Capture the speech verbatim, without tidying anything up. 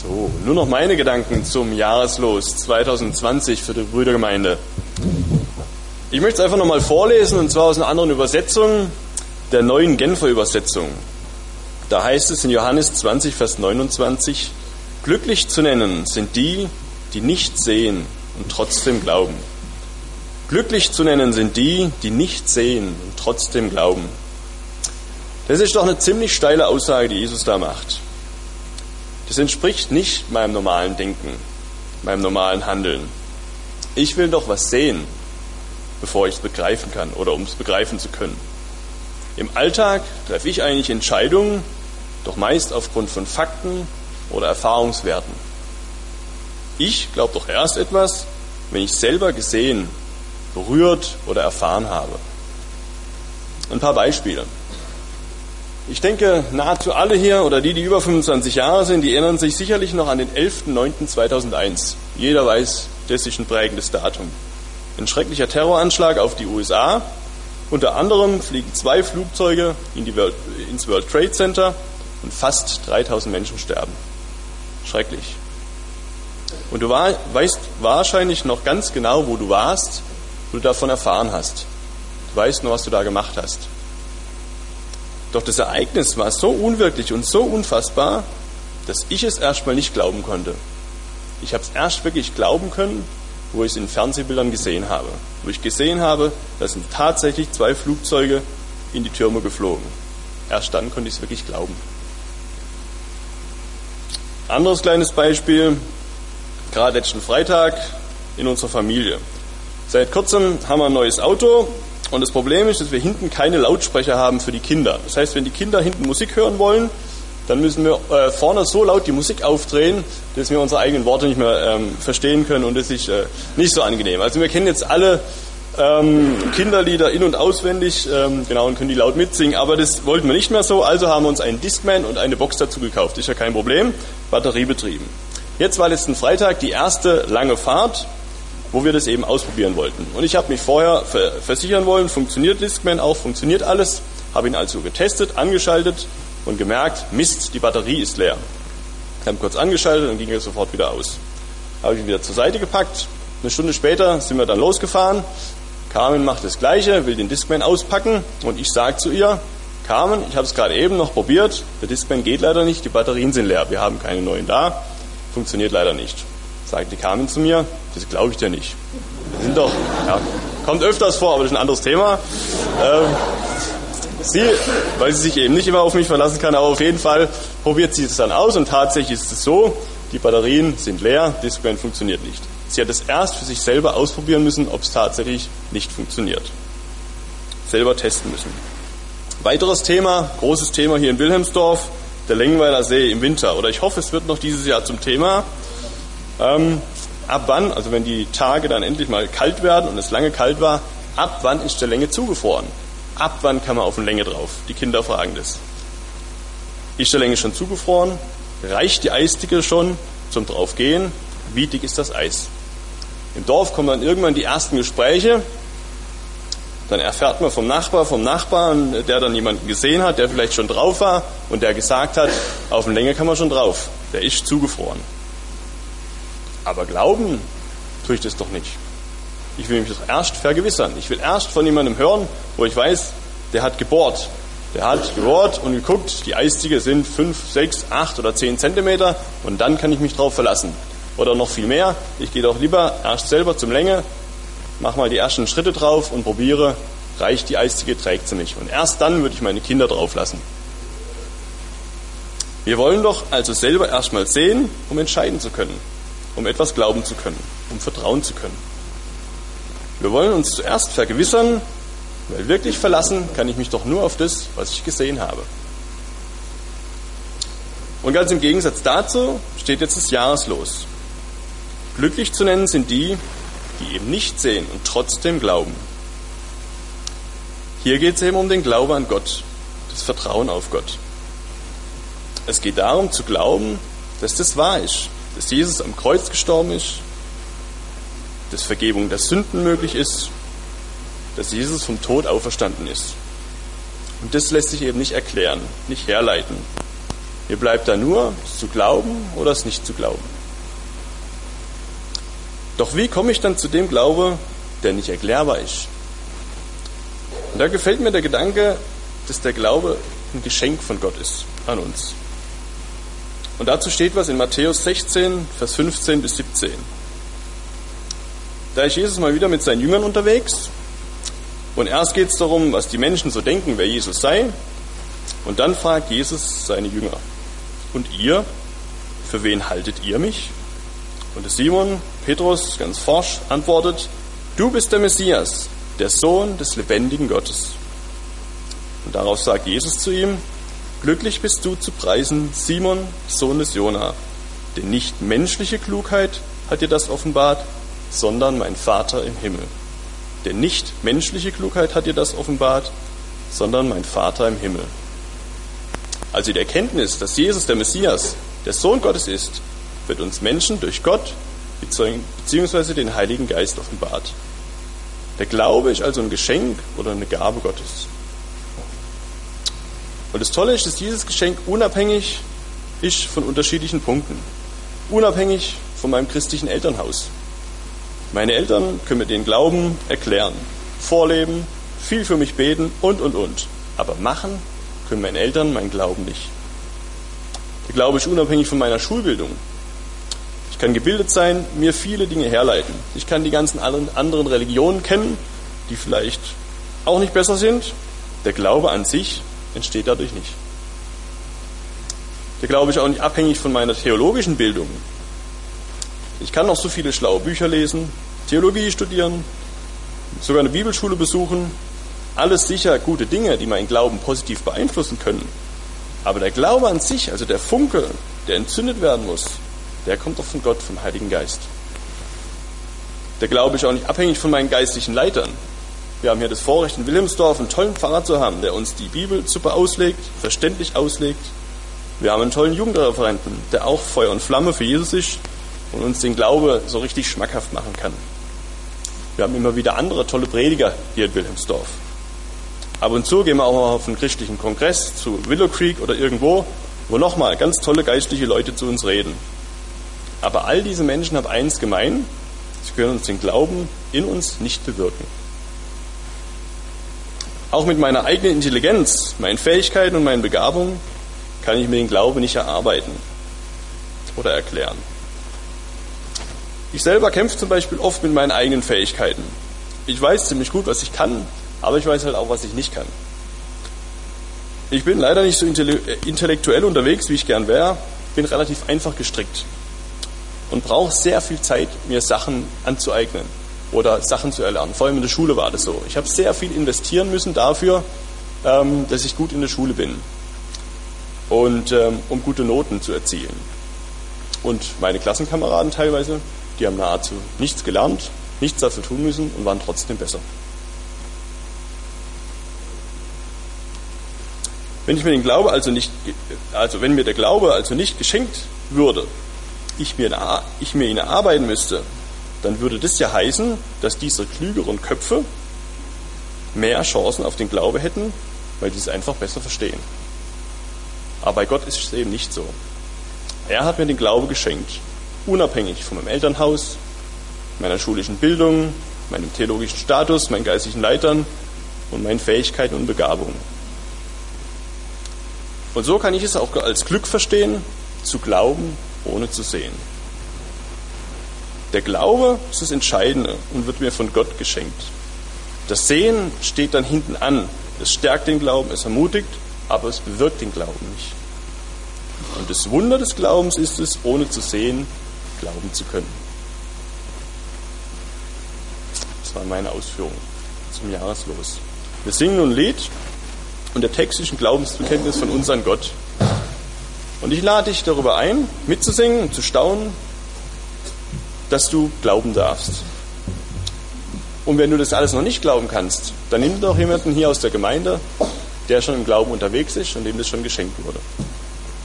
So, nur noch meine Gedanken zum Jahreslos zwanzig zwanzig für die Brüdergemeinde. Ich möchte es einfach nochmal vorlesen, und zwar aus einer anderen Übersetzung, der neuen Genfer Übersetzung. Da heißt es in Johannes zwanzig, Vers neunundzwanzig, glücklich zu nennen sind die, die nicht sehen und trotzdem glauben. Glücklich zu nennen sind die, die nicht sehen und trotzdem glauben. Das ist doch eine ziemlich steile Aussage, die Jesus da macht. Das entspricht nicht meinem normalen Denken, meinem normalen Handeln. Ich will doch was sehen, bevor ich es begreifen kann oder um es begreifen zu können. Im Alltag treffe ich eigentlich Entscheidungen, doch meist aufgrund von Fakten oder Erfahrungswerten. Ich glaube doch erst etwas, wenn ich selber gesehen, berührt oder erfahren habe. Ein paar Beispiele. Ich denke, nahezu alle hier oder die, die über fünfundzwanzig Jahre sind, die erinnern sich sicherlich noch an den elften neunten zweitausendeins. Jeder weiß, das ist ein prägendes Datum. Ein schrecklicher Terroranschlag auf die U S A. Unter anderem fliegen zwei Flugzeuge in die World, ins World Trade Center und fast dreitausend Menschen sterben. Schrecklich. Und du war, weißt wahrscheinlich noch ganz genau, wo du warst, wo du davon erfahren hast. Du weißt noch, was du da gemacht hast. Doch das Ereignis war so unwirklich und so unfassbar, dass ich es erstmal nicht glauben konnte. Ich habe es erst wirklich glauben können, wo ich es in Fernsehbildern gesehen habe. Wo ich gesehen habe, da sind tatsächlich zwei Flugzeuge in die Türme geflogen. Erst dann konnte ich es wirklich glauben. Anderes kleines Beispiel, gerade letzten Freitag in unserer Familie. Seit kurzem haben wir ein neues Auto. Und das Problem ist, dass wir hinten keine Lautsprecher haben für die Kinder. Das heißt, wenn die Kinder hinten Musik hören wollen, dann müssen wir äh, vorne so laut die Musik aufdrehen, dass wir unsere eigenen Worte nicht mehr ähm, verstehen können, und das ist äh, nicht so angenehm. Also wir kennen jetzt alle ähm, Kinderlieder in- und auswendig, ähm, genau, und können die laut mitsingen, aber das wollten wir nicht mehr so, also haben wir uns einen Discman und eine Box dazu gekauft. Ist ja kein Problem, batteriebetrieben. Jetzt war letzten Freitag die erste lange Fahrt, wo wir das eben ausprobieren wollten. Und ich habe mich vorher versichern wollen, funktioniert Discman auch, funktioniert alles, habe ihn also getestet, angeschaltet und gemerkt, Mist, die Batterie ist leer. Ich habe kurz angeschaltet und ging er sofort wieder aus. Habe ich ihn wieder zur Seite gepackt. Eine Stunde später sind wir dann losgefahren. Carmen macht das Gleiche, will den Discman auspacken und ich sage zu ihr, Carmen, ich habe es gerade eben noch probiert, der Discman geht leider nicht, die Batterien sind leer, wir haben keine neuen da, funktioniert leider nicht. Sagt die Carmen zu mir, das glaube ich dir nicht. Wir sind doch, ja, kommt öfters vor, aber das ist ein anderes Thema. Ähm, sie, weil sie sich eben nicht immer auf mich verlassen kann, aber auf jeden Fall probiert sie es dann aus und tatsächlich ist es so, die Batterien sind leer, Discman funktioniert nicht. Sie hat es erst für sich selber ausprobieren müssen, ob es tatsächlich nicht funktioniert. Selber testen müssen. Weiteres Thema, großes Thema hier in Wilhelmsdorf, der Lengweiler See im Winter. Oder ich hoffe, es wird noch dieses Jahr zum Thema. Ähm, ab wann, also wenn die Tage dann endlich mal kalt werden und es lange kalt war, ab wann ist der Länge zugefroren? Ab wann kann man auf eine Länge drauf? Die Kinder fragen das. Ist der Länge schon zugefroren? Reicht die Eisdicke schon zum Draufgehen? Wie dick ist das Eis? Im Dorf kommen dann irgendwann die ersten Gespräche. Dann erfährt man vom Nachbar, vom Nachbarn, der dann jemanden gesehen hat, der vielleicht schon drauf war und der gesagt hat, auf eine Länge kann man schon drauf. Der ist zugefroren. Aber glauben tue ich das doch nicht. Ich will mich doch erst vergewissern. Ich will erst von jemandem hören, wo ich weiß, der hat gebohrt. Der hat gebohrt und geguckt, die Eisdicke sind fünf, sechs, acht oder zehn Zentimeter und dann kann ich mich drauf verlassen. Oder noch viel mehr, ich gehe doch lieber erst selber zum Länge, mache mal die ersten Schritte drauf und probiere, reicht die Eisdicke, trägt sie mich. Und erst dann würde ich meine Kinder drauf lassen. Wir wollen doch also selber erstmal sehen, um entscheiden zu können. Um etwas glauben zu können, um vertrauen zu können. Wir wollen uns zuerst vergewissern, weil wirklich verlassen kann ich mich doch nur auf das, was ich gesehen habe. Und ganz im Gegensatz dazu steht jetzt das Jahreslos. Glücklich zu nennen sind die, die eben nicht sehen und trotzdem glauben. Hier geht es eben um den Glauben an Gott, das Vertrauen auf Gott. Es geht darum zu glauben, dass das wahr ist, dass Jesus am Kreuz gestorben ist, dass Vergebung der Sünden möglich ist, dass Jesus vom Tod auferstanden ist. Und das lässt sich eben nicht erklären, nicht herleiten. Mir bleibt da nur, es zu glauben oder es nicht zu glauben. Doch wie komme ich dann zu dem Glaube, der nicht erklärbar ist? Und da gefällt mir der Gedanke, dass der Glaube ein Geschenk von Gott ist an uns. Und dazu steht was in Matthäus sechzehn, Vers fünfzehn bis siebzehn. Da ist Jesus mal wieder mit seinen Jüngern unterwegs und erst geht es darum, was die Menschen so denken, wer Jesus sei. Und dann fragt Jesus seine Jünger: Und ihr, für wen haltet ihr mich? Und der Simon Petrus, ganz forsch, antwortet: Du bist der Messias, der Sohn des lebendigen Gottes. Und darauf sagt Jesus zu ihm: Glücklich bist du zu preisen, Simon, Sohn des Jona, denn nicht menschliche Klugheit hat dir das offenbart, sondern mein Vater im Himmel. Denn nicht menschliche Klugheit hat dir das offenbart, sondern mein Vater im Himmel. Also die Erkenntnis, dass Jesus der Messias, der Sohn Gottes ist, wird uns Menschen durch Gott bzw. den Heiligen Geist offenbart. Der Glaube ist also ein Geschenk oder eine Gabe Gottes. Und das Tolle ist, dass dieses Geschenk unabhängig ist von unterschiedlichen Punkten. Unabhängig von meinem christlichen Elternhaus. Meine Eltern können mir den Glauben erklären, vorleben, viel für mich beten und, und, und. Aber machen können meine Eltern meinen Glauben nicht. Der Glaube ist unabhängig von meiner Schulbildung. Ich kann gebildet sein, mir viele Dinge herleiten. Ich kann die ganzen anderen Religionen kennen, die vielleicht auch nicht besser sind. Der Glaube an sich entsteht dadurch nicht. Der Glaube ist auch nicht abhängig von meiner theologischen Bildung. Ich kann noch so viele schlaue Bücher lesen, Theologie studieren, sogar eine Bibelschule besuchen. Alles sicher gute Dinge, die meinen Glauben positiv beeinflussen können. Aber der Glaube an sich, also der Funke, der entzündet werden muss, der kommt doch von Gott, vom Heiligen Geist. Der Glaube ist auch nicht abhängig von meinen geistlichen Leitern. Wir haben hier das Vorrecht, in Wilhelmsdorf einen tollen Pfarrer zu haben, der uns die Bibel super auslegt, verständlich auslegt. Wir haben einen tollen Jugendreferenten, der auch Feuer und Flamme für Jesus ist und uns den Glaube so richtig schmackhaft machen kann. Wir haben immer wieder andere tolle Prediger hier in Wilhelmsdorf. Ab und zu gehen wir auch mal auf einen christlichen Kongress zu Willow Creek oder irgendwo, wo nochmal ganz tolle geistliche Leute zu uns reden. Aber all diese Menschen haben eins gemein: sie können uns den Glauben in uns nicht bewirken. Auch mit meiner eigenen Intelligenz, meinen Fähigkeiten und meinen Begabungen kann ich mir den Glauben nicht erarbeiten oder erklären. Ich selber kämpfe zum Beispiel oft mit meinen eigenen Fähigkeiten. Ich weiß ziemlich gut, was ich kann, aber ich weiß halt auch, was ich nicht kann. Ich bin leider nicht so intellektuell unterwegs, wie ich gern wäre, bin relativ einfach gestrickt und brauche sehr viel Zeit, mir Sachen anzueignen oder Sachen zu erlernen. Vor allem in der Schule war das so. Ich habe sehr viel investieren müssen dafür, ähm, dass ich gut in der Schule bin und ähm, um gute Noten zu erzielen. Und meine Klassenkameraden teilweise, die haben nahezu nichts gelernt, nichts dafür tun müssen und waren trotzdem besser. Wenn ich mir den Glaube also nicht, also wenn mir der Glaube also nicht geschenkt würde, ich mir, ich mir ihn erarbeiten müsste, dann würde das ja heißen, dass diese klügeren Köpfe mehr Chancen auf den Glaube hätten, weil die es einfach besser verstehen. Aber bei Gott ist es eben nicht so. Er hat mir den Glaube geschenkt, unabhängig von meinem Elternhaus, meiner schulischen Bildung, meinem theologischen Status, meinen geistlichen Leitern und meinen Fähigkeiten und Begabungen. Und so kann ich es auch als Glück verstehen, zu glauben, ohne zu sehen. Der Glaube ist das Entscheidende und wird mir von Gott geschenkt. Das Sehen steht dann hinten an. Es stärkt den Glauben, es ermutigt, aber es bewirkt den Glauben nicht. Und das Wunder des Glaubens ist es, ohne zu sehen, glauben zu können. Das waren meine Ausführungen zum Jahreslos. Wir singen nun ein Lied und der Text ist ein Glaubensbekenntnis von uns an Gott. Und ich lade dich darüber ein, mitzusingen und zu staunen, dass du glauben darfst. Und wenn du das alles noch nicht glauben kannst, dann nimm doch jemanden hier aus der Gemeinde, der schon im Glauben unterwegs ist und dem das schon geschenkt wurde.